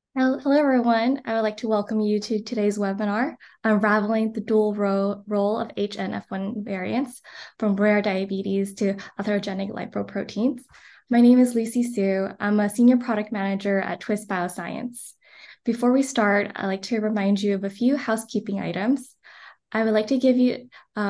Hello, everyone. I would like to welcome you to today's webinar, Unraveling the Dual Role of HNF1 Variants from Rare Diabetes to Atherogenic Lipoproteins. My name is Lucy Sue. I'm a Senior Product Manager at Twist Bioscience. Before we start, I'd like to remind you of a few housekeeping items. I would like to give you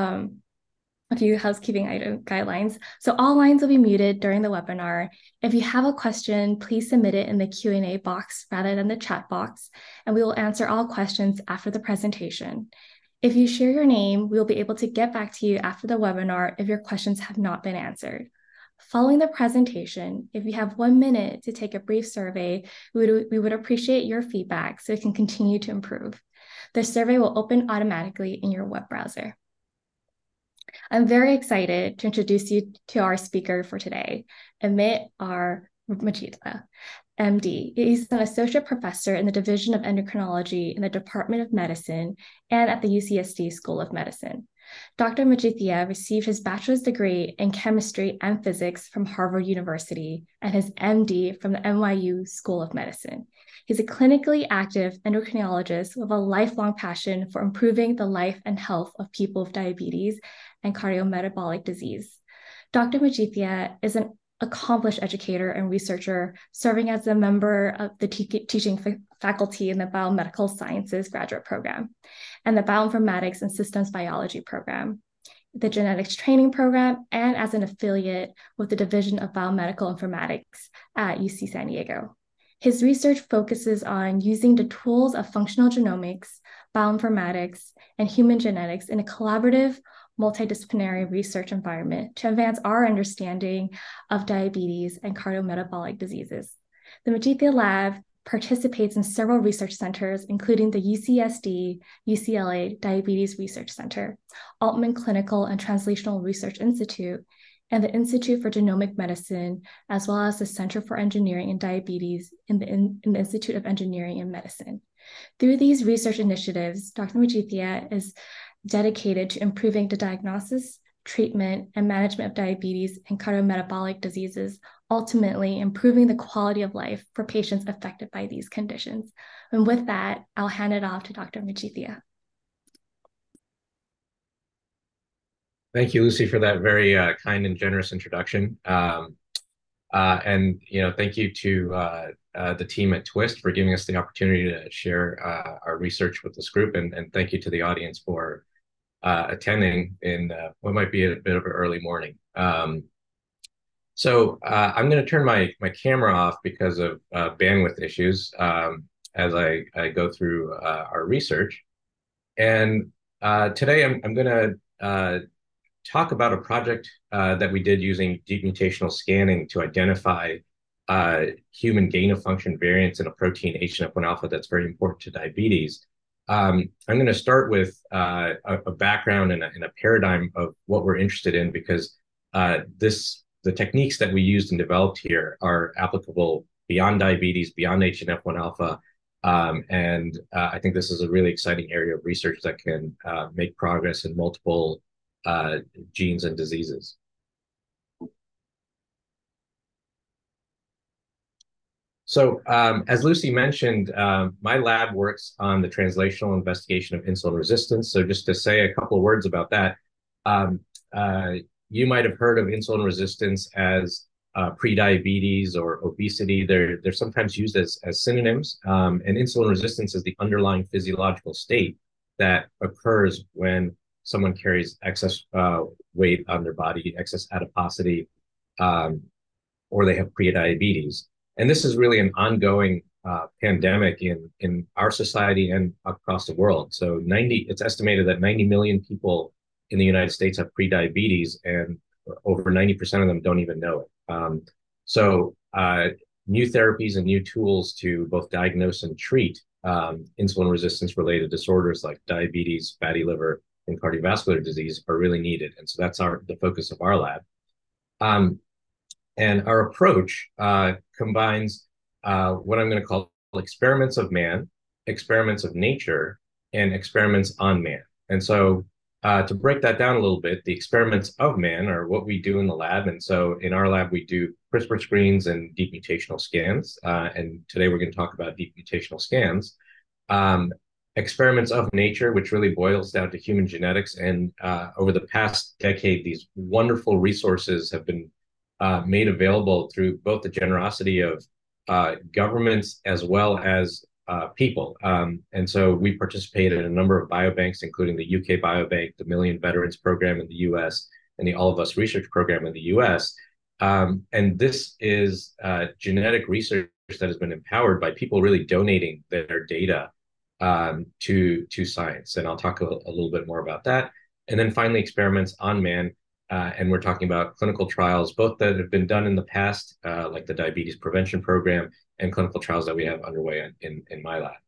a few housekeeping item guidelines. So all lines will be muted during the webinar. If you have a question, please submit it in the Q&A box rather than the chat box, and we will answer all questions after the presentation. If you share your name, we will be able to get back to you after the webinar if your questions have not been answered. Following the presentation, if you have 1 minute to take a brief survey, we would appreciate your feedback so we can continue to improve. The survey will open automatically in your web browser. I'm very excited to introduce you to our speaker for today, Amit R. Majida, MD. He's an associate professor in the Division of Endocrinology in the Department of Medicine and at the UCSD School of Medicine. Dr. Majithia received his bachelor's degree in chemistry and physics from Harvard University and his MD from the NYU School of Medicine. He's a clinically active endocrinologist with a lifelong passion for improving the life and health of people with diabetes and cardiometabolic disease. Dr. Majithia is an accomplished educator and researcher, serving as a member of the teaching faculty in the Biomedical Sciences graduate program and the Bioinformatics and Systems Biology program, the Genetics Training program, and as an affiliate with the Division of Biomedical Informatics at UC San Diego. His research focuses on using the tools of functional genomics, bioinformatics, and human genetics in a collaborative, multidisciplinary research environment to advance our understanding of diabetes and cardiometabolic diseases. The Majithia Lab participates in several research centers, including the UCSD, UCLA Diabetes Research Center, Altman Clinical and Translational Research Institute, and the Institute for Genomic Medicine, as well as the Center for Engineering and Diabetes in the Institute of Engineering and Medicine. Through these research initiatives, Dr. Majithia is dedicated to improving the diagnosis, treatment, and management of diabetes and cardiometabolic diseases, ultimately improving the quality of life for patients affected by these conditions. And with that, I'll hand it off to Dr. Majithia. Thank you, Lucy, for that very kind and generous introduction. And thank you to the team at Twist for giving us the opportunity to share our research with this group, and thank you to the audience for attending in what might be a bit of an early morning. So I'm going to turn my camera off because of bandwidth issues as I go through our research. And today I'm going to talk about a project that we did using deep mutational scanning to identify human gain-of-function variants in a protein HNF1 alpha that's very important to diabetes. I'm going to start with a background and a paradigm of what we're interested in, because the techniques that we used and developed here are applicable beyond diabetes, beyond HNF1 alpha. And I think this is a really exciting area of research that can make progress in multiple genes and diseases. So as Lucy mentioned, my lab works on the translational investigation of insulin resistance. So just to say a couple of words about that, you might have heard of insulin resistance as prediabetes or obesity. They're sometimes used as synonyms. And insulin resistance is the underlying physiological state that occurs when someone carries excess weight on their body, excess adiposity, or they have prediabetes. And this is really an ongoing pandemic in our society and across the world. So it's estimated that 90 million people in the United States have prediabetes, and over 90% of them don't even know it. So new therapies and new tools to both diagnose and treat insulin resistance related disorders like diabetes, fatty liver, and cardiovascular disease are really needed. And so that's the focus of our lab. And our approach combines what I'm going to call experiments of man, experiments of nature, and experiments on man. And so To break that down a little bit, the experiments of man are what we do in the lab. And so in our lab, we do CRISPR screens and deep mutational scans. And today we're going to talk about deep mutational scans. Um, Experiments of nature, which really boils down to human genetics. And over the past decade, these wonderful resources have been made available through both the generosity of governments as well as people. And so we participate in a number of biobanks, including the UK Biobank, the Million Veterans Program in the US, and the All of Us Research Program in the US. And this is genetic research that has been empowered by people really donating their data to science. And I'll talk a little bit more about that. And then finally, experiments on man. And we're talking about clinical trials, both that have been done in the past, like the diabetes prevention program, and clinical trials that we have underway in my lab.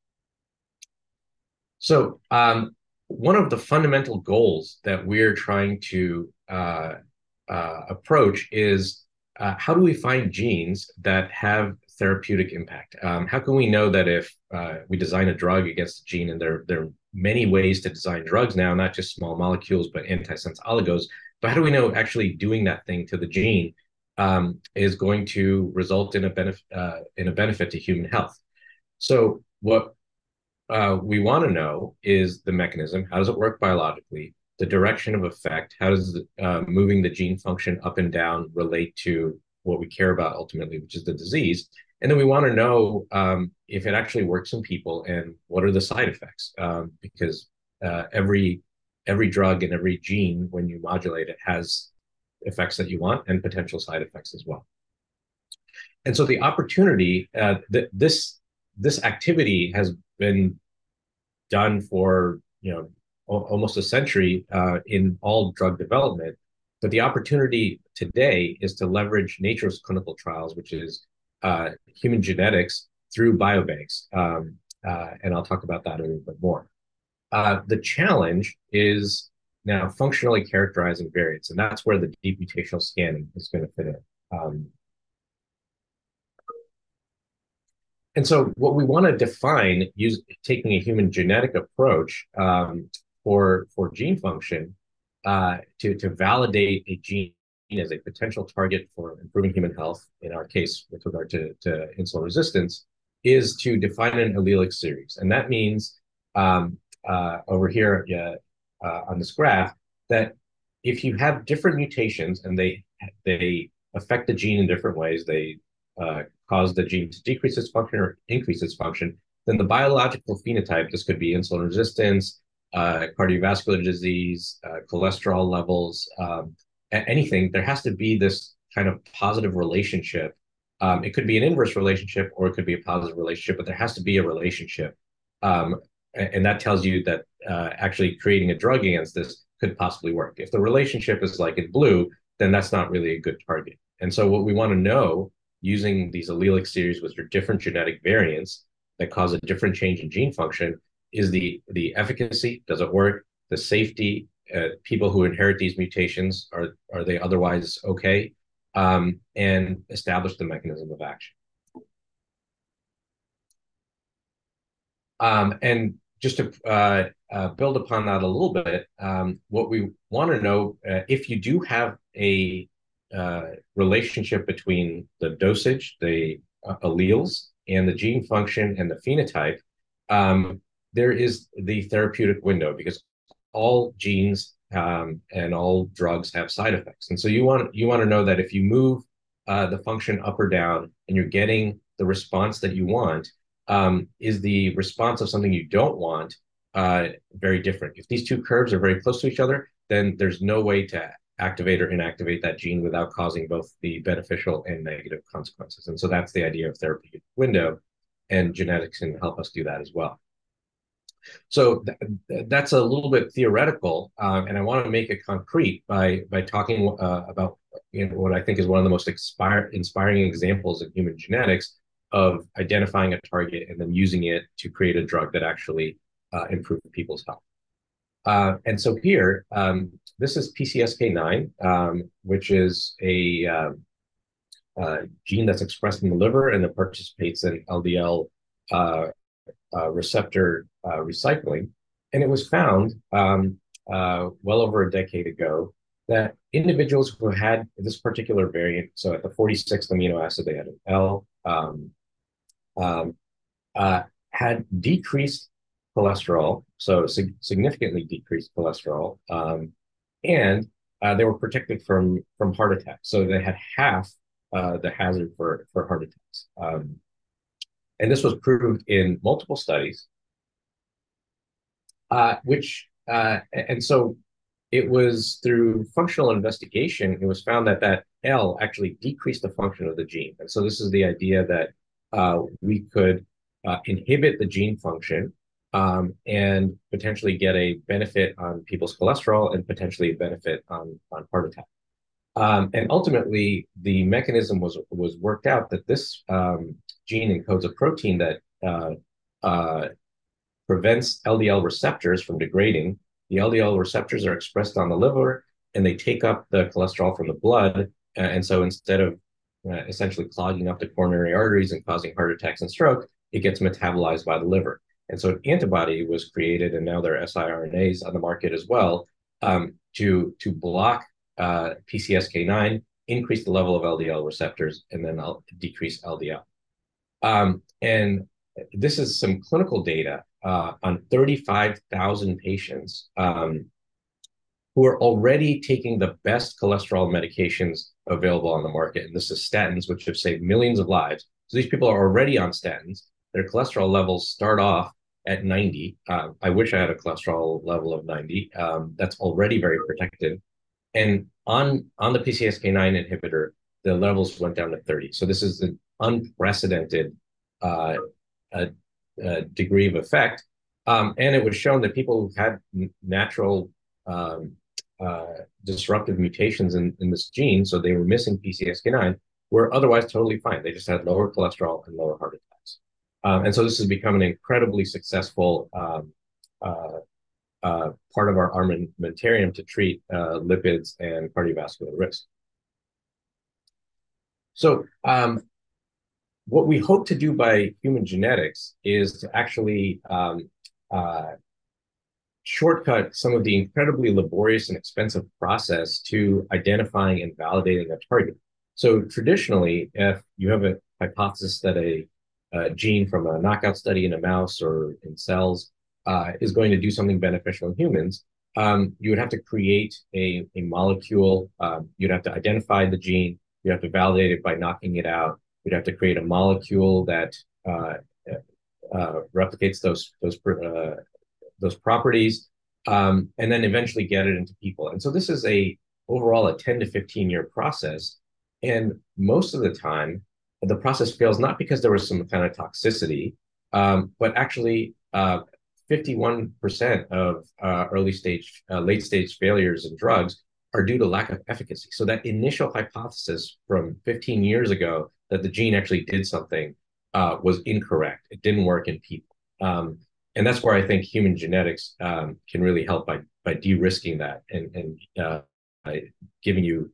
So one of the fundamental goals that we're trying to approach is how do we find genes that have therapeutic impact? How can we know that if we design a drug against a gene, and there are many ways to design drugs now, not just small molecules, but antisense oligos, but how do we know actually doing that thing to the gene is going to result in a benefit to human health? So what we want to know is the mechanism. How does it work biologically? The direction of effect. How does moving the gene function up and down relate to what we care about ultimately, which is the disease? And then we want to know if it actually works in people and what are the side effects, because every drug and every gene, when you modulate it, has effects that you want and potential side effects as well. And so the opportunity, this activity has been done for almost a century in all drug development. But the opportunity today is to leverage nature's clinical trials, which is human genetics, through biobanks. And I'll talk about that a little bit more. The challenge is now functionally characterizing variants, and that's where the deep mutational scanning is going to fit in. And so what we want to define, taking a human genetic approach for gene function to validate a gene as a potential target for improving human health, in our case with regard to insulin resistance, is to define an allelic series. And that means over here on this graph that if you have different mutations and they affect the gene in different ways, they cause the gene to decrease its function or increase its function, then the biological phenotype, this could be insulin resistance, cardiovascular disease, cholesterol levels, anything, there has to be this kind of positive relationship. It could be an inverse relationship or it could be a positive relationship, but there has to be a relationship. And that tells you that actually creating a drug against this could possibly work. If the relationship is like in blue, then that's not really a good target. And so what we want to know using these allelic series with your different genetic variants that cause a different change in gene function is the efficacy. Does it work? The safety. People who inherit these mutations, are they otherwise okay? And establish the mechanism of action. And just to build upon that a little bit, what we want to know, if you do have a relationship between the dosage, the alleles, and the gene function and the phenotype, there is the therapeutic window, because all genes and all drugs have side effects. And so you want to know that if you move the function up or down and you're getting the response that you want, is the response of something you don't want very different. If these two curves are very close to each other, then there's no way to activate or inactivate that gene without causing both the beneficial and negative consequences. And so that's the idea of therapeutic window, and genetics can help us do that as well. So that's a little bit theoretical, and I want to make it concrete by talking about what I think is one of the most inspiring examples in human genetics of identifying a target and then using it to create a drug that actually improves people's health. And so here, this is PCSK9, which is a gene that's expressed in the liver and that participates in LDL receptor recycling. And it was found well over a decade ago that individuals who had this particular variant, so at the 46th amino acid, they had an L, um, uh, had decreased cholesterol, so significantly decreased cholesterol, and they were protected from heart attacks. So they had half the hazard for heart attacks. And this was proved in multiple studies, and so it was through functional investigation, it was found that that L actually decreased the function of the gene. And so this is the idea that we could inhibit the gene function and potentially get a benefit on people's cholesterol and potentially a benefit on heart attack. And ultimately, the mechanism was worked out that this gene encodes a protein that uh, prevents LDL receptors from degrading. The LDL receptors are expressed on the liver, and they take up the cholesterol from the blood. And so instead of essentially clogging up the coronary arteries and causing heart attacks and stroke, it gets metabolized by the liver. And so an antibody was created, and now there are siRNAs on the market as well, to block PCSK9, increase the level of LDL receptors, and then decrease LDL. And this is some clinical data on 35,000 patients who are already taking the best cholesterol medications available on the market. And this is statins, which have saved millions of lives. So these people are already on statins. Their cholesterol levels start off at 90. I wish I had a cholesterol level of 90. That's already very protected. And on the PCSK9 inhibitor, the levels went down to 30. So this is an unprecedented degree of effect. And it was shown that people who had natural disruptive mutations in this gene, so they were missing PCSK9, were otherwise totally fine. They just had lower cholesterol and lower heart attacks. And so this has become an incredibly successful part of our armamentarium to treat lipids and cardiovascular risk. So what we hope to do by human genetics is to actually shortcut some of the incredibly laborious and expensive process to identifying and validating a target. So traditionally, if you have a hypothesis that a gene from a knockout study in a mouse or in cells is going to do something beneficial in humans, you would have to create a molecule. You'd have to identify the gene. You have to validate it by knocking it out. You'd have to create a molecule that replicates those properties, and then eventually get it into people. And so this is overall a 10 to 15-year process. And most of the time, the process fails not because there was some kind of toxicity, but actually 51% of late stage failures in drugs are due to lack of efficacy. So that initial hypothesis from 15 years ago that the gene actually did something was incorrect. It didn't work in people. And that's where I think human genetics can really help by de-risking that and giving you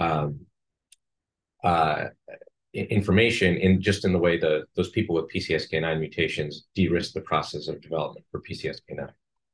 information in the way those people with PCSK9 mutations de-risk the process of development for PCSK9.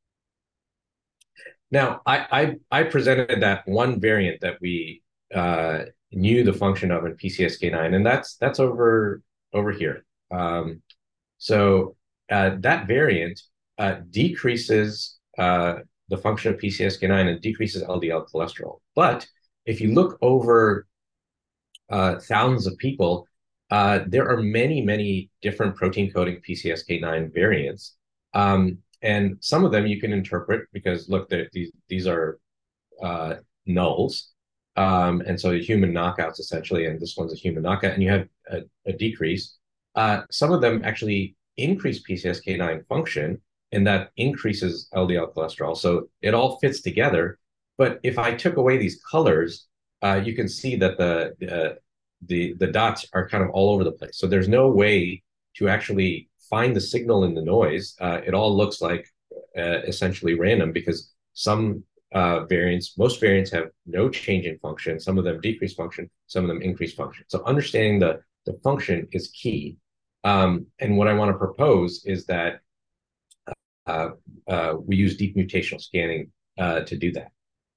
Now, I presented that one variant that we knew the function of in PCSK9, and that's over here. So that variant decreases the function of PCSK9 and decreases LDL cholesterol. But if you look over thousands of people, there are many, many different protein coding PCSK9 variants. And some of them you can interpret because, look, these are nulls. And so human knockouts, essentially, and this one's a human knockout, and you have a decrease. Some of them actually increase PCSK9 function, and that increases LDL cholesterol. So it all fits together. But if I took away these colors, you can see that the dots are kind of all over the place. So there's no way to actually find the signal in the noise. It all looks like essentially random because most variants have no change in function. Some of them decrease function, some of them increase function. So understanding the function is key. And what I want to propose is that we use deep mutational scanning to do that.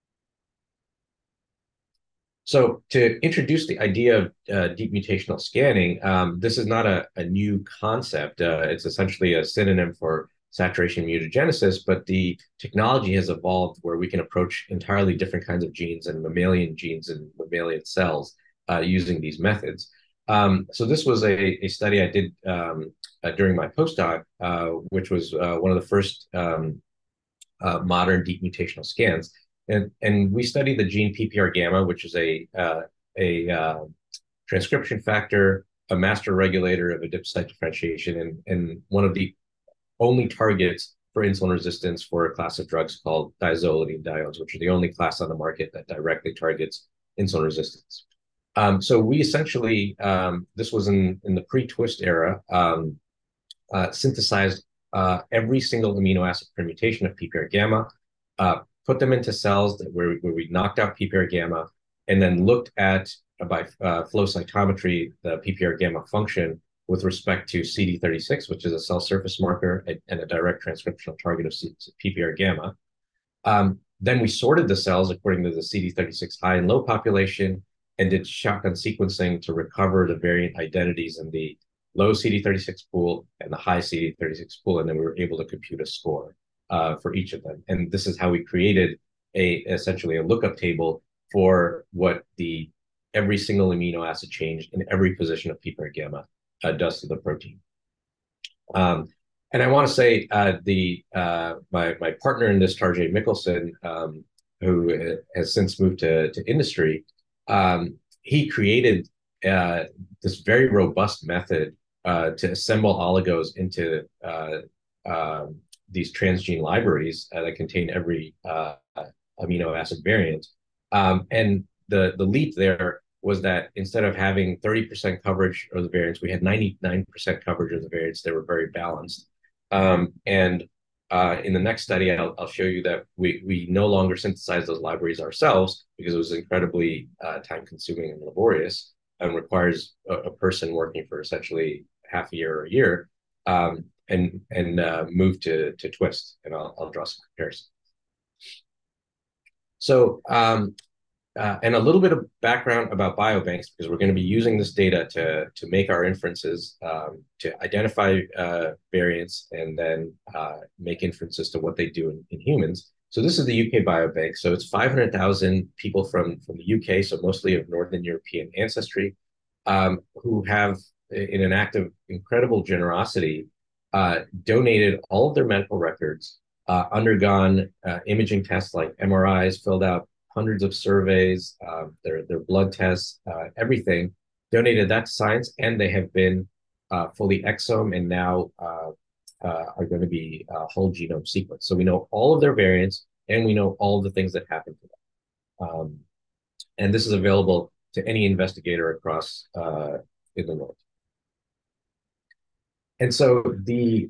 So to introduce the idea of deep mutational scanning, this is not a new concept. It's essentially a synonym for saturation mutagenesis, but the technology has evolved where we can approach entirely different kinds of genes and mammalian mammalian cells using these methods. So this was a study I did during my postdoc, which was one of the first modern deep mutational scans. And we studied the gene PPR gamma, which is a transcription factor, a master regulator of adipocyte differentiation, and one of the only targets for insulin resistance for a class of drugs called thiazolidinediones, which are the only class on the market that directly targets insulin resistance. So we essentially, this was in the pre-twist era, synthesized every single amino acid permutation of PPR gamma, put them into cells where we knocked out PPR gamma, and then looked at, by flow cytometry, the PPR gamma function with respect to CD36, which is a cell surface marker and a direct transcriptional target of PPR gamma. Then we sorted the cells according to the CD36 high and low population and did shotgun sequencing to recover the variant identities in the low CD36 pool and the high CD36 pool, and then we were able to compute a score for each of them. And this is how we created essentially a lookup table for what every single amino acid change in every position of PPAR gamma does to the protein. And I want to say my partner in this, Tarjay Mickelson, who has since moved to industry, he created this very robust method to assemble oligos into these transgene libraries that contain every amino acid variant. And the leap there was that instead of having 30% coverage of the variants, we had 99% coverage of the variants. They were very balanced. And in the next study, I'll show you that we no longer synthesize those libraries ourselves because it was incredibly time-consuming and laborious and requires a person working for essentially half a year or a year, and move to Twist. And I'll draw some comparisons. So, and a little bit of background about biobanks, because we're going to be using this data to make our inferences, to identify variants, and then make inferences to what they do in humans. So this is the UK Biobank. So it's 500,000 people from the UK, so mostly of Northern European ancestry, who have, in an act of incredible generosity, donated all of their medical records, undergone imaging tests like MRIs, filled out hundreds of surveys, their blood tests, everything, donated that to science, and they have been fully exome and now are going to be whole genome sequenced. So we know all of their variants, and we know all of the things that happen to them. And this is available to any investigator across in the world. And so the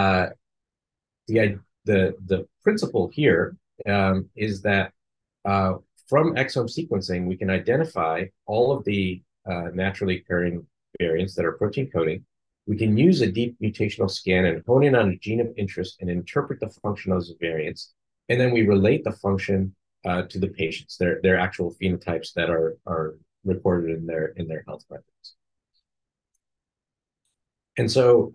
principle here is that from exome sequencing, we can identify all of the naturally occurring variants that are protein coding. We can use a deep mutational scan and hone in on a gene of interest and interpret the function of those variants. And then we relate the function to the patients, their actual phenotypes that are recorded in their health records. And so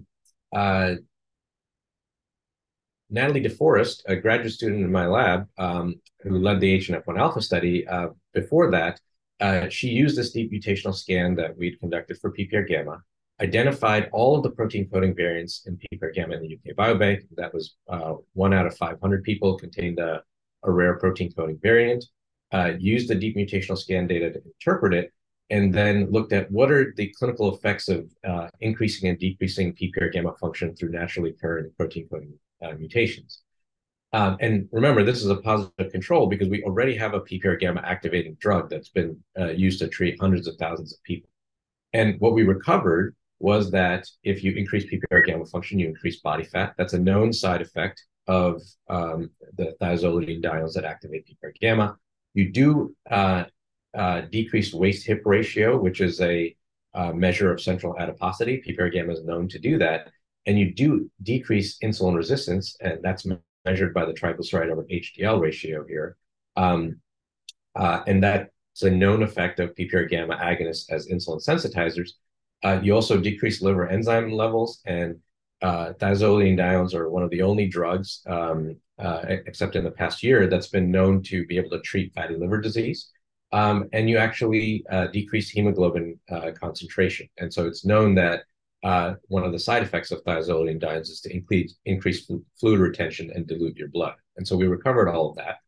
Natalie DeForest, a graduate student in my lab, who led the HNF1 alpha study, before that, she used this deep mutational scan that we'd conducted for PPR gamma, identified all of the protein coding variants in PPR gamma in the UK Biobank. That was 1 out of 500 people contained a rare protein coding variant, used the deep mutational scan data to interpret it, and then looked at what are the clinical effects of increasing and decreasing PPR gamma function through naturally occurring protein coding mutations. And remember, this is a positive control because we already have a PPR gamma activating drug that's been used to treat hundreds of thousands of people. And what we recovered was that if you increase PPR gamma function, you increase body fat. That's a known side effect of the thiazolidinediones that activate PPR gamma. You do decreased waist-hip ratio, which is a measure of central adiposity. PPR gamma is known to do that. And you do decrease insulin resistance, and that's measured by the triglyceride over HDL ratio here. Um, and that's a known effect of PPAR gamma agonists as insulin sensitizers. You also decrease liver enzyme levels, and thiazolidinediones are one of the only drugs, except in the past year, that's been known to be able to treat fatty liver disease. And you actually decrease hemoglobin concentration. And so it's known that one of the side effects of thiazolidinediones is to increase fluid retention and dilute your blood. And so we recovered all of that.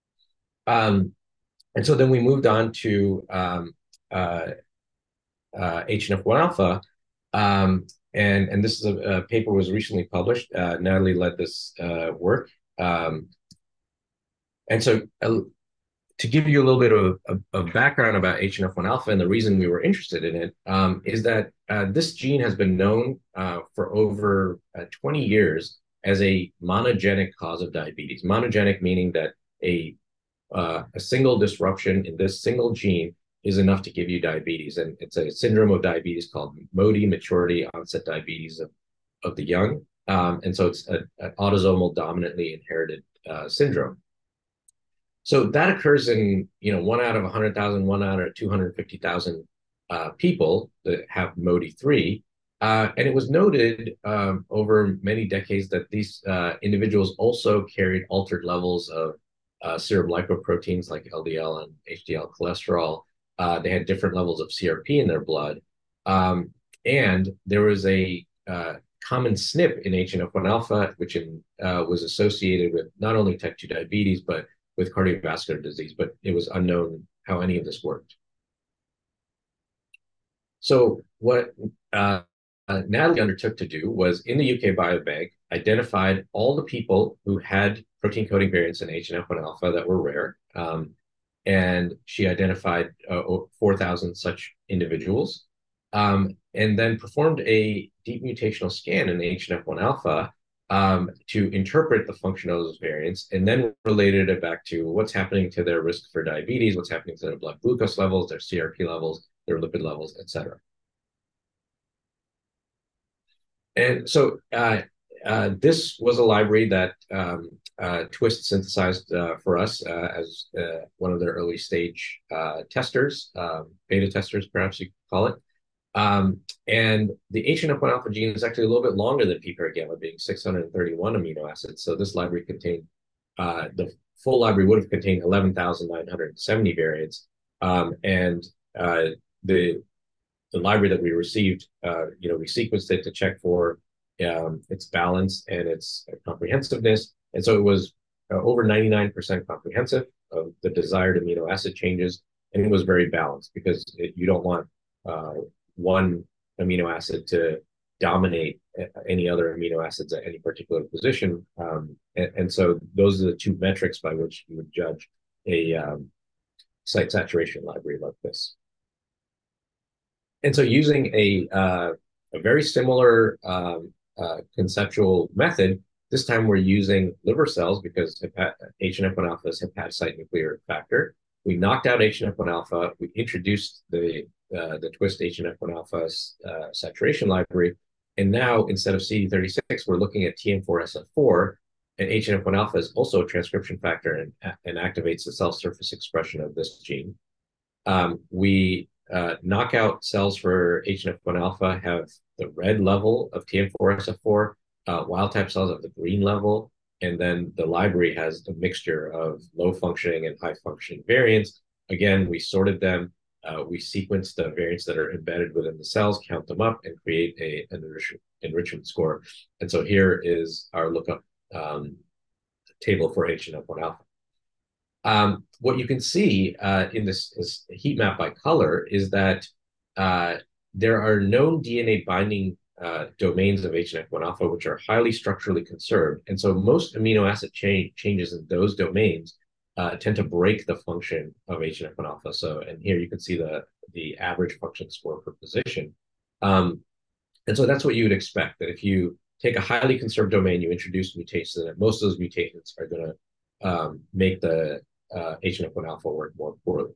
And so then we moved on to HNF1 alpha. And this is a paper was recently published. Natalie led this work. And so to give you a little bit of background about HNF1 alpha and the reason we were interested in it is that this gene has been known for over 20 years as a monogenic cause of diabetes. Monogenic meaning that a single disruption in this single gene is enough to give you diabetes. And it's a syndrome of diabetes called MODY, maturity onset diabetes of the young. And so it's an autosomal dominantly inherited syndrome. So that occurs in, 1 out of 100,000, 1 out of 250,000 people that have MODY3. And it was noted over many decades that these individuals also carried altered levels of serum lipoproteins like LDL and HDL cholesterol. They had different levels of CRP in their blood. And there was a common SNP in HNF1 alpha, which was associated with not only type 2 diabetes, but with cardiovascular disease, but it was unknown how any of this worked. So what Natalie undertook to do was, in the UK Biobank, identified all the people who had protein coding variants in HNF1 alpha that were rare. And she identified 4,000 such individuals, and then performed a deep mutational scan in HNF1 alpha to interpret the function of those variants, and then related it back to what's happening to their risk for diabetes, what's happening to their blood glucose levels, their CRP levels, their lipid levels, et cetera. And so this was a library that Twist synthesized for us as one of their early stage testers, beta testers, perhaps you could call it. And the HNF1 alpha gene is actually a little bit longer than PPAR gamma, being 631 amino acids. So this library contained, the full library would have contained 11,970 variants. And the library that we received, we sequenced it to check for its balance and its comprehensiveness. And so it was over 99% comprehensive of the desired amino acid changes. And it was very balanced because you don't want one amino acid to dominate any other amino acids at any particular position. And so those are the two metrics by which you would judge a site saturation library like this. And so using a very similar conceptual method, this time we're using liver cells because HNF1 alpha is hepatocyte nuclear factor. We knocked out HNF1 alpha. We introduced the Twist HNF1 alpha saturation library. And now instead of CD36, we're looking at TM4SF4. And HNF1 alpha is also a transcription factor and activates the cell surface expression of this gene. We knockout cells for HNF1 alpha have the red level of TM4SF4, wild type cells have the green level, and then the library has a mixture of low functioning and high functioning variants. Again, we sorted them, we sequenced the variants that are embedded within the cells, count them up, and create an enrichment score. And so here is our lookup table for HNF1 alpha. What you can see in this heat map by color is that there are known DNA binding domains of HNF1 alpha, which are highly structurally conserved. And so most amino acid changes in those domains tend to break the function of HNF1 alpha. So, and here you can see the average function score per position. And so that's what you would expect, that if you take a highly conserved domain, you introduce mutations in it, most of those mutations are going to make the HNF1 alpha work more poorly.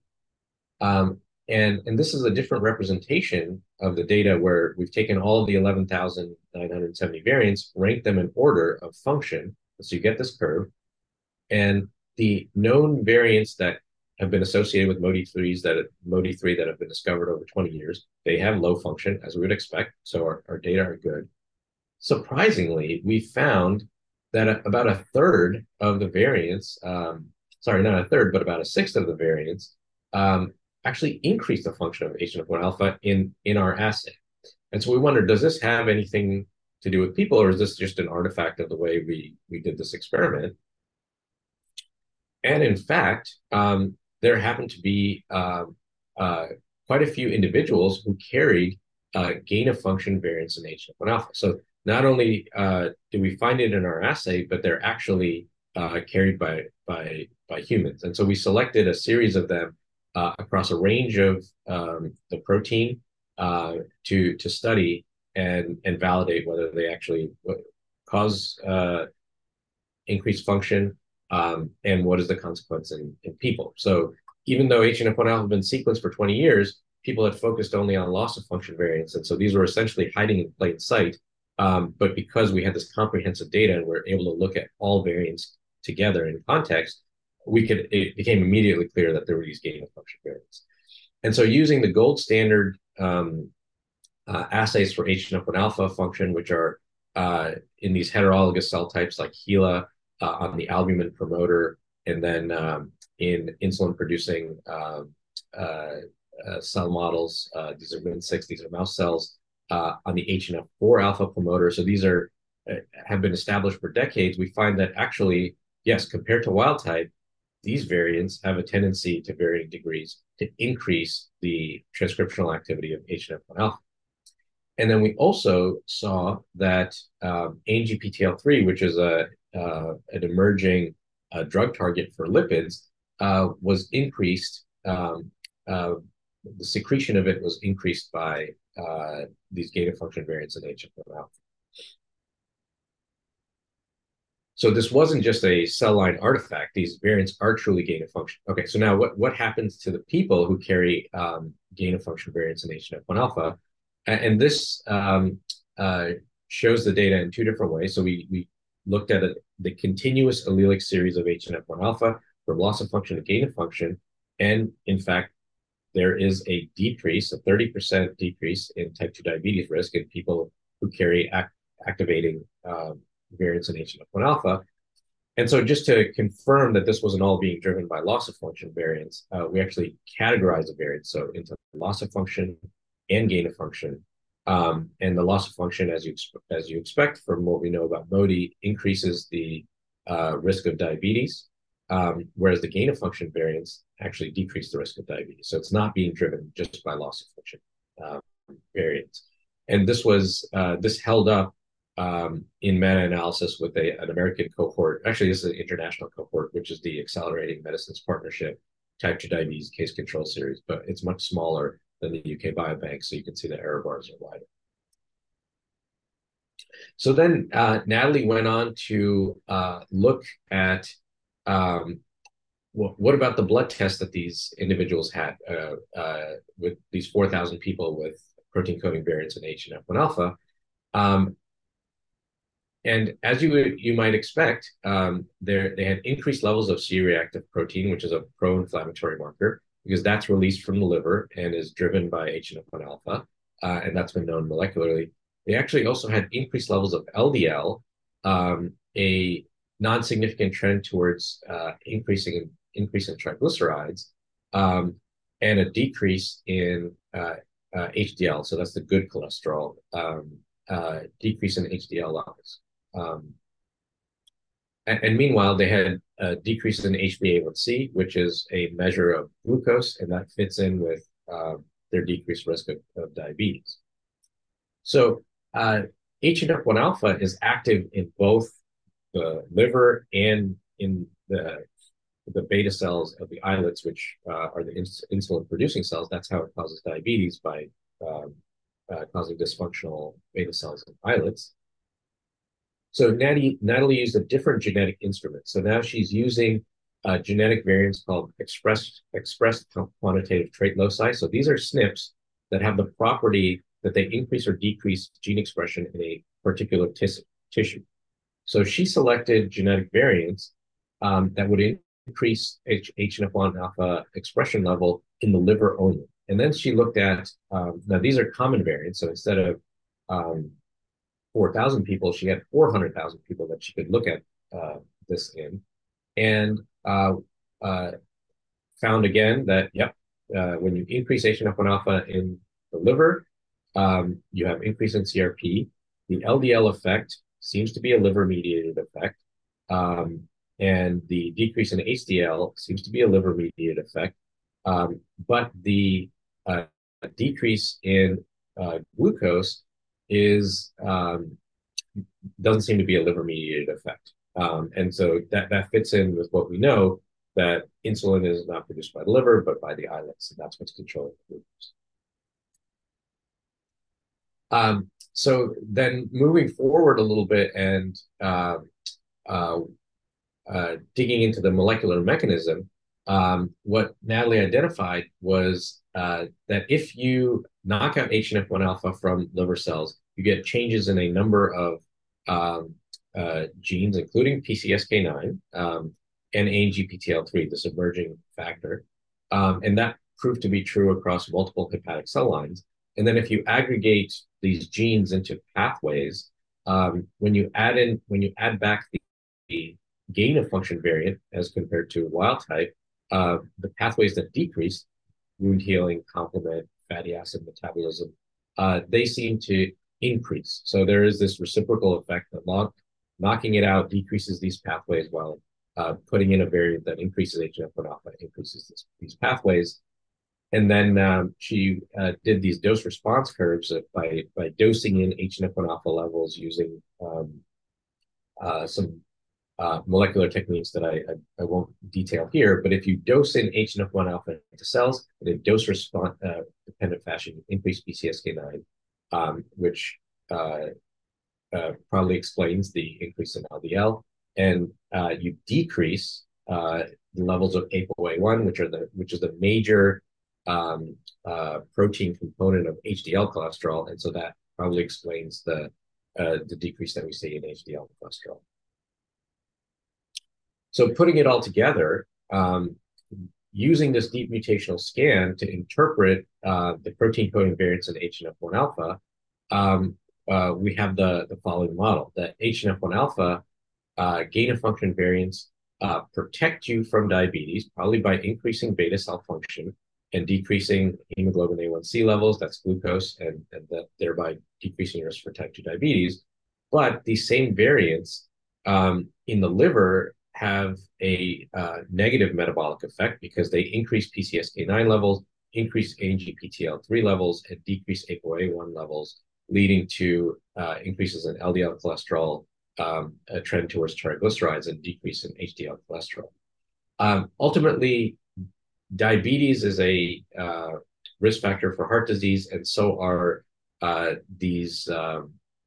And this is a different representation of the data where we've taken all of the 11,970 variants, ranked them in order of function, So you get this curve, and the known variants that have been associated with MODY3 that have been discovered over 20 years, they have low function, as we would expect. So our data are good. Surprisingly, we found that about a third of the variants, sorry, not a third, but about a sixth of the variants, actually increase the function of HNF1 alpha in our assay. And so we wondered, does this have anything to do with people, or is this just an artifact of the way we did this experiment? And in fact, there happened to be quite a few individuals who carried gain of function variants in HNF1 alpha. So not only do we find it in our assay, but they're actually carried by humans. And so we selected a series of them across a range of the protein to study and validate whether they actually cause increased function, and what is the consequence in people. So even though HNF1 alpha has been sequenced for 20 years, people had focused only on loss of function variants. And so these were essentially hiding in plain sight. But because we had this comprehensive data and we're able to look at all variants together in context, it became immediately clear that there were these gain of function variants. And so using the gold standard assays for HNF1 alpha function, which are in these heterologous cell types like HeLa, on the albumin promoter, and then in insulin producing cell models, these are Min6, these are mouse cells, on the HNF4 alpha promoter. So these are have been established for decades. We find that actually, yes, compared to wild type, these variants have a tendency to varying degrees to increase the transcriptional activity of HNF1 alpha. And then we also saw that ANGPTL3, which is an emerging drug target for lipids, was increased. The secretion of it was increased by these gain of function variants in HNF1 alpha. So this wasn't just a cell line artifact. These variants are truly gain of function. Okay, so now what happens to the people who carry gain of function variants in HNF1 alpha? And this shows the data in two different ways. So we looked at the continuous allelic series of HNF1 alpha from loss of function to gain of function. And in fact, there is a decrease, a 30% decrease in type 2 diabetes risk in people who carry activating variants in HNF1 alpha. And so just to confirm that this wasn't all being driven by loss of function variants, we actually categorized the variants so into loss of function and gain of function. And the loss of function, as you expect from what we know about MODY, increases the risk of diabetes, whereas the gain of function variants actually decrease the risk of diabetes. So it's not being driven just by loss of function variants. And this held up in meta-analysis with an American cohort. Actually, this is an international cohort, which is the Accelerating Medicines Partnership Type 2 Diabetes Case Control Series, but it's much smaller than the UK Biobank, so you can see the error bars are wider. So then Natalie went on to look at what about the blood tests that these individuals had with these 4,000 people with protein coding variants in HNF1 alpha. And as you might expect, they had increased levels of C-reactive protein, which is a pro-inflammatory marker, because that's released from the liver and is driven by HNF1 alpha, and that's been known molecularly. They actually also had increased levels of LDL, a non-significant trend towards increase in triglycerides, and a decrease in HDL. So that's the good cholesterol, decrease in HDL levels. And meanwhile, they had a decrease in HbA1c, which is a measure of glucose, and that fits in with their decreased risk of diabetes. So HNF1 alpha is active in both the liver and in the beta cells of the islets, which are the insulin-producing cells. That's how it causes diabetes, by causing dysfunctional beta cells in islets. So Natalie used a different genetic instrument. So now she's using genetic variants called expressed quantitative trait loci. So these are SNPs that have the property that they increase or decrease gene expression in a particular tissue. So she selected genetic variants that would increase HNF1 alpha expression level in the liver only. And then she looked at, now these are common variants. So instead of 4,000 people, she had 400,000 people that she could look at this in. And uh, found again that, yep, when you increase HNF1 alpha in the liver, you have increase in CRP. The LDL effect seems to be a liver-mediated effect. And the decrease in HDL seems to be a liver-mediated effect. But the decrease in glucose is doesn't seem to be a liver-mediated effect. And so that fits in with what we know, that insulin is not produced by the liver, but by the islets, and that's what's controlling the glucose. So then moving forward a little bit and digging into the molecular mechanism, what Natalie identified was that if you knock out HNF1 alpha from liver cells, you get changes in a number of genes, including PCSK9 and ANGPTL3, this emerging factor. And that proved to be true across multiple hepatic cell lines. And then if you aggregate these genes into pathways, when you add back the gain of function variant as compared to wild type, the pathways that decrease wound healing, complement, fatty acid metabolism, they seem to increase. So there is this reciprocal effect that knocking it out decreases these pathways, while putting in a variant that increases HNF1 alpha increases these pathways. And then she did these dose response curves by dosing in HNF1 alpha levels using some molecular techniques that I won't detail here. But if you dose in HNF1 alpha into cells in a dose response dependent fashion, you increase PCSK9, which probably explains the increase in LDL, and you decrease the levels of ApoA1, which is the major protein component of HDL cholesterol, and so that probably explains the decrease that we see in HDL cholesterol. So putting it all together, using this deep mutational scan to interpret the protein coding variants in HNF1 alpha, we have the following model: that HNF1 alpha gain of function variants protect you from diabetes, probably by increasing beta cell function and decreasing hemoglobin A1C levels, that's glucose, and that thereby decreasing your risk for type 2 diabetes. But these same variants in the liver have a negative metabolic effect because they increase PCSK9 levels, increase ANGPTL3 levels, and decrease ApoA1 levels, leading to increases in LDL cholesterol, a trend towards triglycerides, and decrease in HDL cholesterol. Ultimately, diabetes is a risk factor for heart disease, and so are these. So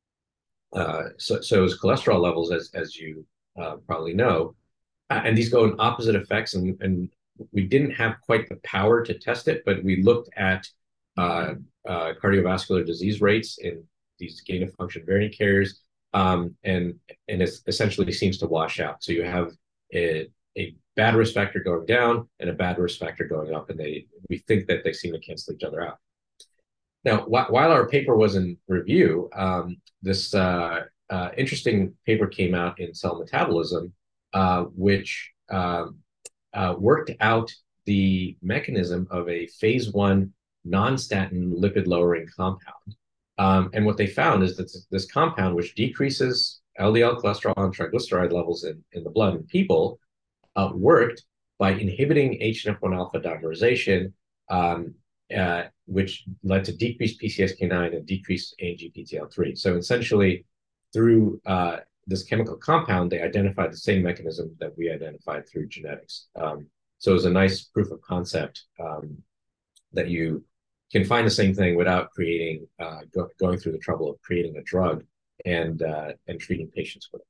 is cholesterol levels, as you probably know, and these go in opposite effects. And we didn't have quite the power to test it, but we looked at cardiovascular disease rates in these gain of function variant carriers, and it essentially seems to wash out. So you have a bad risk factor going down and a bad risk factor going up, and we think that they seem to cancel each other out. Now, while our paper was in review, this interesting paper came out in Cell Metabolism, which worked out the mechanism of a phase 1 non-statin lipid-lowering compound. And what they found is that this compound, which decreases LDL cholesterol and triglyceride levels in the blood in people, worked by inhibiting HNF1 alpha dimerization, which led to decreased PCSK9 and decreased ANGPTL3. So essentially, through this chemical compound, they identified the same mechanism that we identified through genetics. So it was a nice proof of concept that you can find the same thing without creating, going through the trouble of creating a drug and treating patients with it.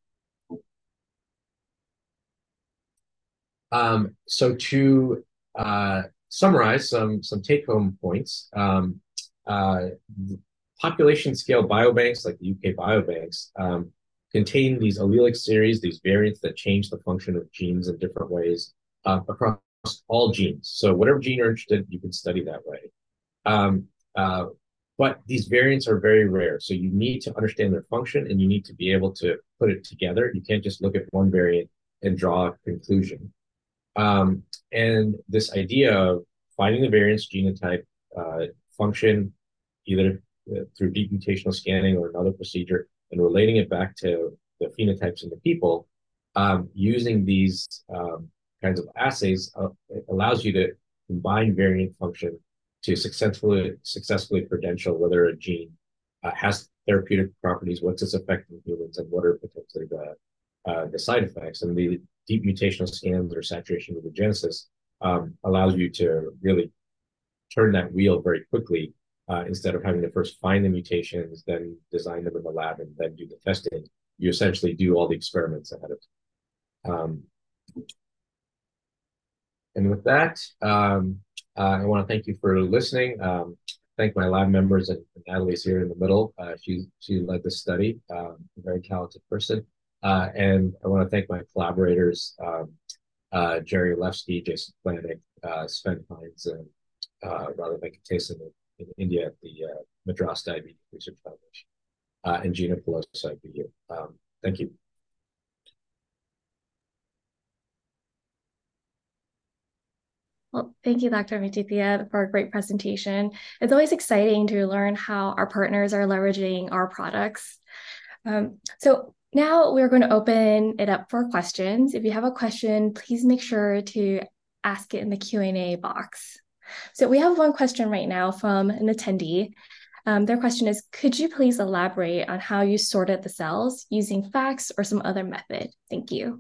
So to summarize some take-home points, population scale biobanks like the UK Biobanks contain these allelic series, these variants that change the function of genes in different ways across all genes. So whatever gene you're interested in, you can study that way. Um, uh, but these variants are very rare. So you need to understand their function and you need to be able to put it together. You can't just look at one variant and draw a conclusion. And this idea of finding the variant's genotype, function, either through deep mutational scanning or another procedure, and relating it back to the phenotypes in the people, using these kinds of assays allows you to combine variant function to successfully credential whether a gene has therapeutic properties, what's its effect in humans, and what are potentially the side effects. And the deep mutational scans or saturation mutagenesis allows you to really turn that wheel very quickly instead of having to first find the mutations, then design them in the lab, and then do the testing. You essentially do all the experiments ahead of time. And with that, I want to thank you for listening. Thank my lab members, and Natalie's here in the middle. She led this study, a very talented person. And I want to thank my collaborators, Jerry Levsky, Jason Planik, Sven Hines, and Radha Venkatesan in India at the Madras Diabetes Research Foundation, and Gina Pelosa at BU. Thank you. Well, thank you, Dr. Maditya, for a great presentation. It's always exciting to learn how our partners are leveraging our products. So now we're going to open it up for questions. If you have a question, please make sure to ask it in the Q&A box. So we have one question right now from an attendee. Their question is, could you please elaborate on how you sorted the cells using FACS or some other method? Thank you.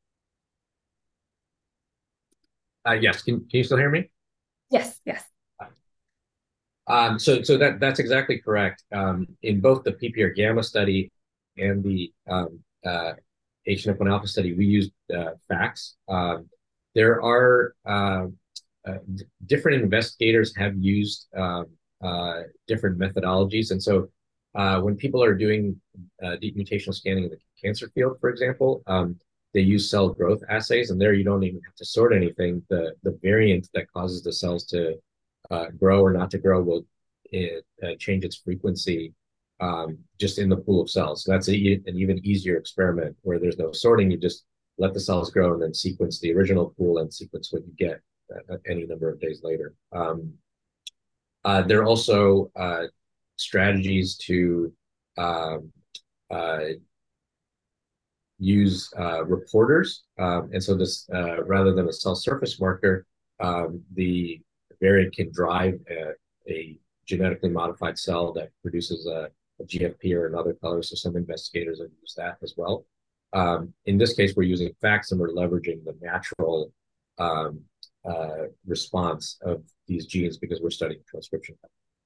Yes, can you still hear me? Yes, yes. So that's exactly correct. In both the PPR gamma study and the HNF1 alpha study, we used FACS. There are different investigators have used different methodologies, and so when people are doing deep mutational scanning in the cancer field, for example, they use cell growth assays, and there you don't even have to sort anything. The variant that causes the cells to grow or not to grow will change its frequency just in the pool of cells. So that's an even easier experiment where there's no sorting. You just let the cells grow and then sequence the original pool and sequence what you get any number of days later. There are also strategies to use reporters. And so this, rather than a cell surface marker, the variant can drive a genetically modified cell that produces a GFP or another color. So some investigators have used that as well. In this case, we're using FACS, and we're leveraging the natural response of these genes because we're studying transcription.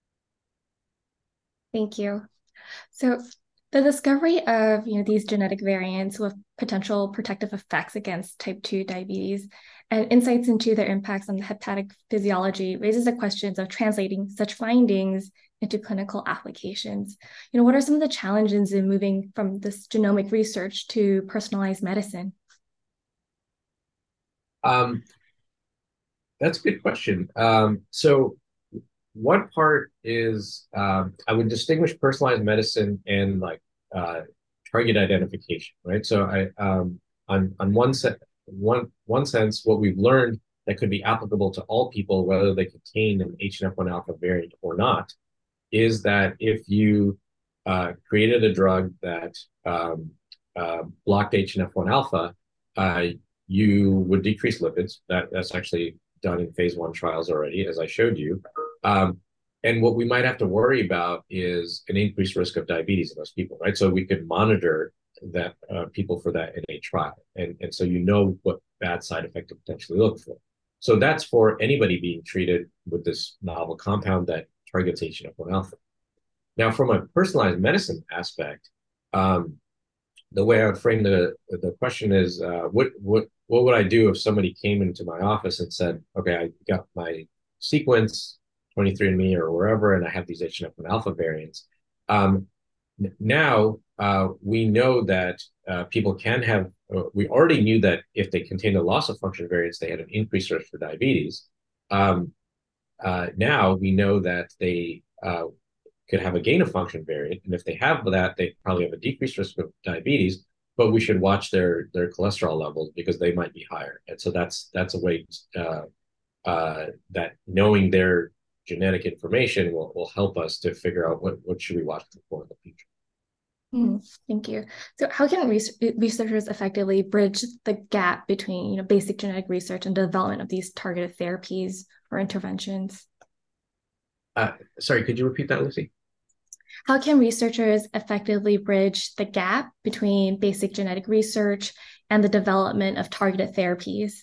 Thank you. So the discovery of these genetic variants with potential protective effects against type 2 diabetes and insights into their impacts on the hepatic physiology raises the questions of translating such findings into clinical applications. What are some of the challenges in moving from this genomic research to personalized medicine? That's a good question. So one part is I would distinguish personalized medicine and target identification, right? So on one sense, what we've learned that could be applicable to all people, whether they contain an HNF1 alpha variant or not, is that if you created a drug that blocked HNF1 alpha, you would decrease lipids. That's actually done in phase 1 trials already, as I showed you. And what we might have to worry about is an increased risk of diabetes in those people, right? So we could monitor that people for that in a trial. And so what bad side effect to potentially look for. So that's for anybody being treated with this novel compound that targets HNF1 alpha. Now, from a personalized medicine aspect, the way I would frame the question is, what would I do if somebody came into my office and said, okay, I got my sequence, 23andMe or wherever, and I have these HNF1 alpha variants. now we know that people can have, we already knew that if they contained a loss of function variants, they had an increased risk for diabetes. Um, Now we know that they could have a gain of function variant, and if they have that, they probably have a decreased risk of diabetes. But we should watch their cholesterol levels because they might be higher, and so that's a way that knowing their genetic information will help us to figure out what should we watch for in the future. Thank you. So, how can researchers effectively bridge the gap between, basic genetic research and development of these targeted therapies or interventions? Sorry, could you repeat that, Lucy? How can researchers effectively bridge the gap between basic genetic research and the development of targeted therapies?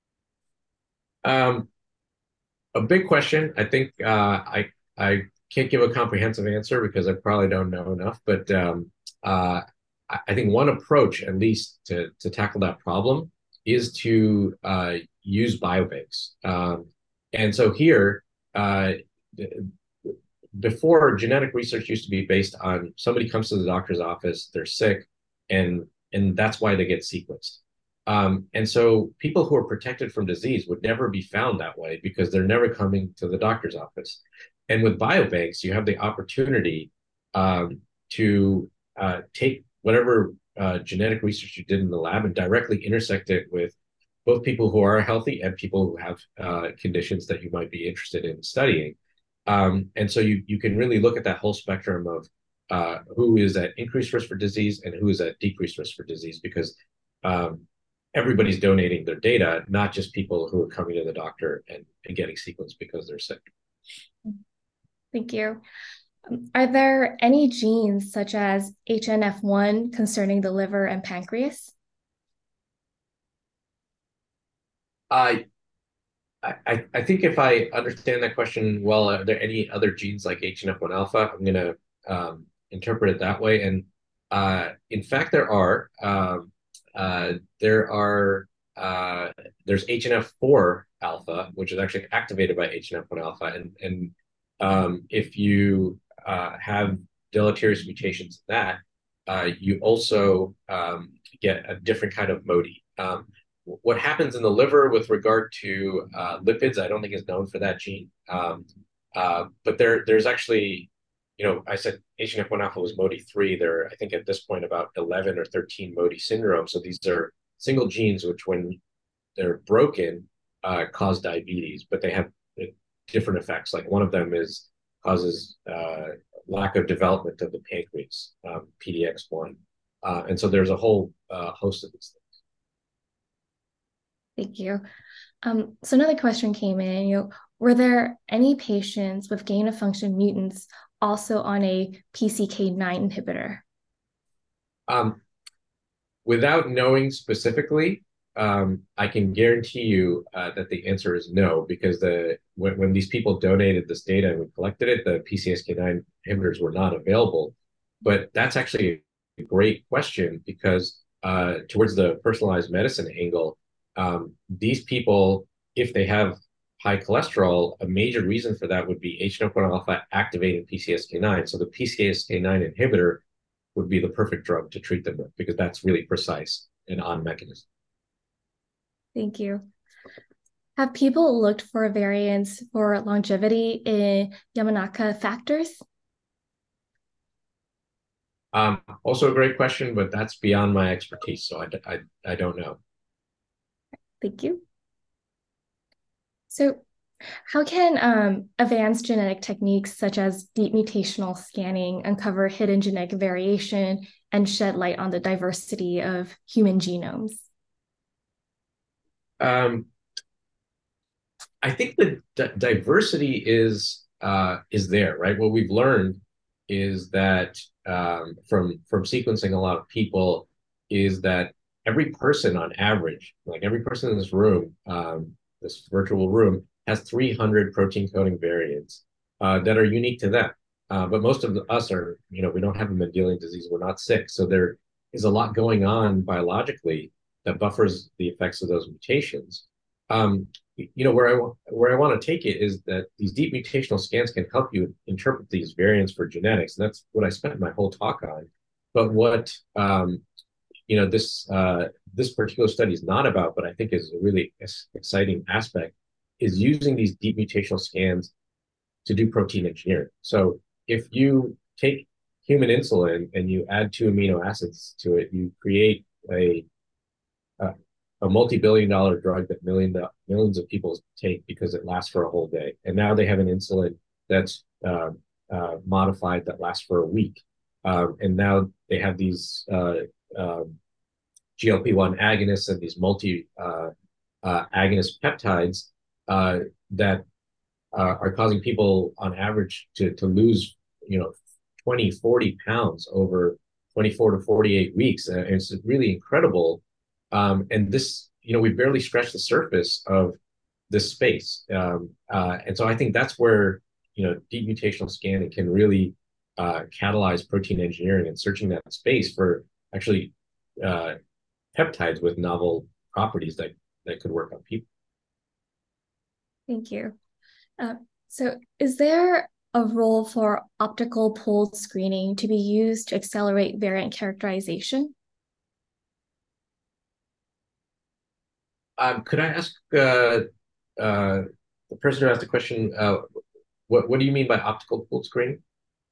Um, a big question. I think I can't give a comprehensive answer because I probably don't know enough. But I think one approach, at least to tackle that problem, is to use biobanks. And so here, before, genetic research used to be based on somebody comes to the doctor's office, they're sick, and that's why they get sequenced. And so people who are protected from disease would never be found that way because they're never coming to the doctor's office. And with biobanks, you have the opportunity to take whatever genetic research you did in the lab and directly intersect it with both people who are healthy and people who have conditions that you might be interested in studying. And so you can really look at that whole spectrum of who is at increased risk for disease and who is at decreased risk for disease because everybody's donating their data, not just people who are coming to the doctor and getting sequenced because they're sick. Thank you. Are there any genes such as HNF1 concerning the liver and pancreas? I think if I understand that question well, are there any other genes like HNF1 alpha? I'm going to interpret it that way. And in fact, there are. There's HNF4 alpha, which is actually activated by HNF1 alpha. And if you have deleterious mutations in that, you also get a different kind of MODY. What happens in the liver with regard to lipids, I don't think is known for that gene. But there's actually, I said HNF1 alpha was MODY3. There are, I think at this point, about 11 or 13 MODY syndromes. So these are single genes which, when they're broken, cause diabetes, but they have different effects. Like one of them causes lack of development of the pancreas, PDX1. And so there's a whole host of these things. Thank you. So another question came in, were there any patients with gain of function mutants also on a PCSK9 inhibitor? Without knowing specifically, I can guarantee you that the answer is no, because when these people donated this data and we collected it, the PCSK9 inhibitors were not available. But that's actually a great question because towards the personalized medicine angle, these people, if they have high cholesterol, a major reason for that would be HNF1 alpha activating PCSK9. So the PCSK9 inhibitor would be the perfect drug to treat them with because that's really precise and on mechanism. Thank you. Have people looked for variants for longevity in Yamanaka factors? Also a great question, but that's beyond my expertise, so I don't know. Thank you. So how can advanced genetic techniques such as deep mutational scanning uncover hidden genetic variation and shed light on the diversity of human genomes? I think the diversity is there, right? What we've learned is that from sequencing a lot of people is that every person on average, like every person in this room, this virtual room, has 300 protein coding variants that are unique to them. But most of us are, we don't have a Mendelian disease. We're not sick. So there is a lot going on biologically that buffers the effects of those mutations. where I want to take it is that these deep mutational scans can help you interpret these variants for genetics, and that's what I spent my whole talk on. But what this particular study is not about, but I think is a really exciting aspect, is using these deep mutational scans to do protein engineering. So if you take human insulin and you add two amino acids to it, you create a, a multi-billion-dollar drug that millions of people take because it lasts for a whole day. And now they have an insulin that's modified that lasts for a week. And now they have these GLP-1 agonists and these agonist peptides that are causing people on average to lose, 20, 40 pounds over 24 to 48 weeks. And it's really incredible. And this, we barely scratched the surface of this space. And so I think that's where, deep mutational scanning can really catalyze protein engineering and searching that space for actually peptides with novel properties that could work on people. Thank you. So is there a role for optical pooled screening to be used to accelerate variant characterization? Could I ask the person who asked the question, what do you mean by optical pooled screening?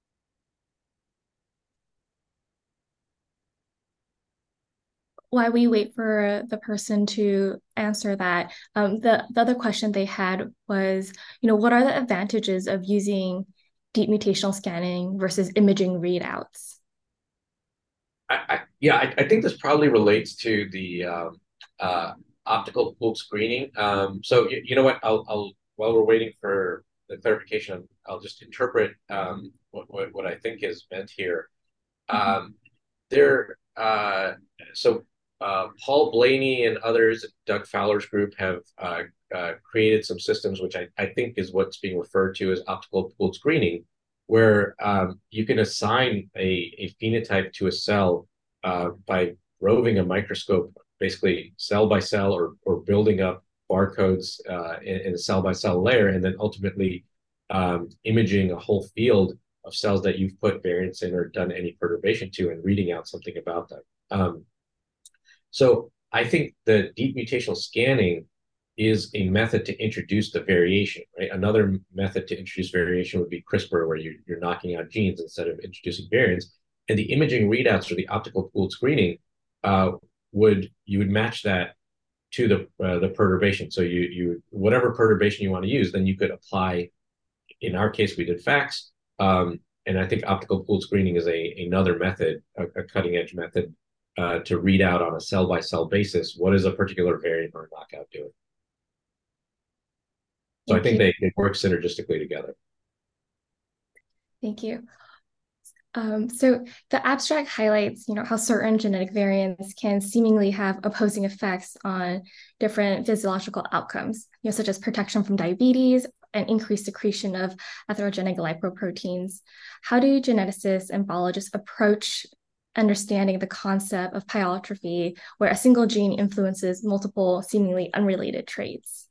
While we wait for the person to answer that, the other question they had was, what are the advantages of using deep mutational scanning versus imaging readouts? I think this probably relates to the optical pooled screening. So you know what? I'll while we're waiting for the clarification, I'll just interpret what I think is meant here. Um, there, so Paul Blaney and others, Doug Fowler's group, have created some systems, which I think is what's being referred to as optical pooled screening, where you can assign a phenotype to a cell by roving a microscope, basically cell by cell, or building up barcodes in a cell by cell layer, and then ultimately imaging a whole field of cells that you've put variants in or done any perturbation to and reading out something about them. So I think the deep mutational scanning is a method to introduce the variation, right? Another method to introduce variation would be CRISPR, where you're knocking out genes instead of introducing variants. And the imaging readouts or the optical pooled screening you would match that to the perturbation. So you whatever perturbation you want to use, then you could apply. In our case, we did FACS, and I think optical pooled screening is another method, a cutting edge method to read out on a cell by cell basis what is a particular variant or knockout doing. So I think they work synergistically together. Thank you. So the abstract highlights, how certain genetic variants can seemingly have opposing effects on different physiological outcomes, such as protection from diabetes and increased secretion of atherogenic lipoproteins. How do geneticists and biologists approach understanding the concept of pleiotropy, where a single gene influences multiple seemingly unrelated traits?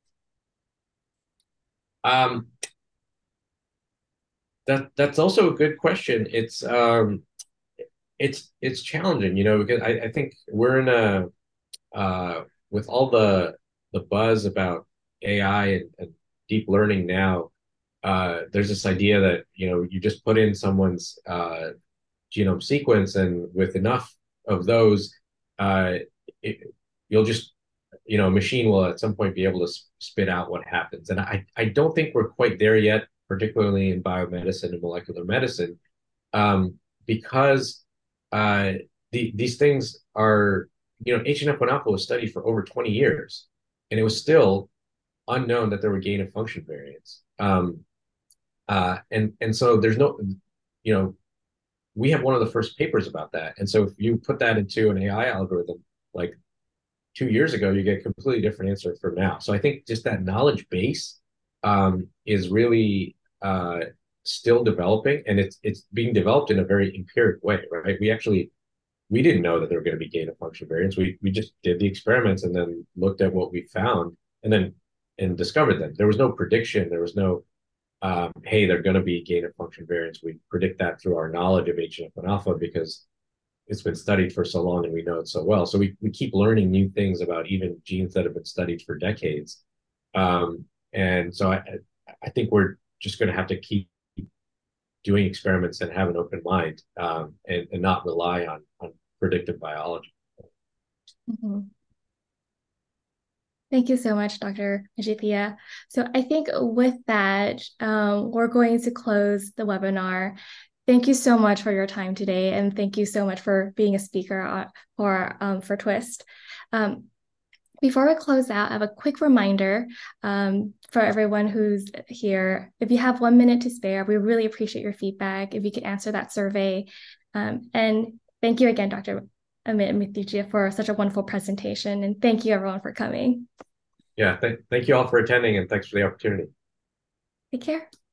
That's also a good question. It's challenging, because I think we're in with all the buzz about AI and deep learning now, there's this idea that you just put in someone's genome sequence, and with enough of those, you'll just a machine will at some point be able to spit out what happens. And I don't think we're quite there yet, particularly in biomedicine and molecular medicine, because these things are, HNF1 alpha was studied for over 20 years, and it was still unknown that there were gain of function variants. And so there's no, we have one of the first papers about that. And so if you put that into an AI algorithm, like 2 years ago, you get a completely different answer from now. So I think just that knowledge base is really still developing, and it's being developed in a very empiric way, right? We didn't know that there were going to be gain of function variants. We just did the experiments and then looked at what we found, and then and discovered them. There was no prediction. There was no, hey, they're going to be gain of function variants. We predict that through our knowledge of HNF1 alpha because it's been studied for so long and we know it so well. So we keep learning new things about even genes that have been studied for decades. And so I think we're just going to have to keep doing experiments and have an open mind, and not rely on predictive biology. Mhm. Thank you so much, Dr. Ajithia. So I think with that, we're going to close the webinar. Thank you so much for your time today, and thank you so much for being a speaker for Twist. Before we close out, I have a quick reminder for everyone who's here. If you have 1 minute to spare, we really appreciate your feedback. If you could answer that survey. And thank you again, Dr. Amit Mithija, for such a wonderful presentation. And thank you, everyone, for coming. Yeah, thank you all for attending, and thanks for the opportunity. Take care.